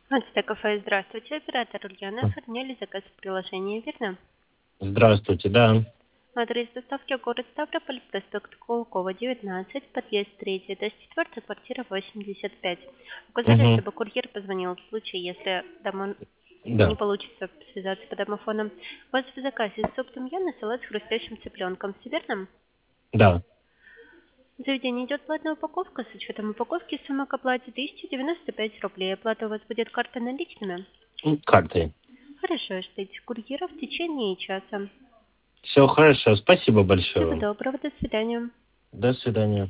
Альста кафе, здравствуйте. Оператор Ульяна. Оформляли заказ в приложении, верно? Здравствуйте, да. Адрес доставки город Ставрополь, проспект Кулакова, 19, подъезд 3, этаж 4, квартира 85. Указали, Угу. чтобы курьер позвонил в случае, если не Да, получится связаться по домофону. У вас в заказе суп тумьяна, салат с хрустящим цыпленком. Все верно? да. В заведении идет платная упаковка. С учетом упаковки сумма к оплате 1095 рублей. Оплата у вас будет картой наличными. Картой. Хорошо, ждите курьера в течение часа. Все хорошо. Спасибо большое Всего вам. доброго, до свидания. До свидания.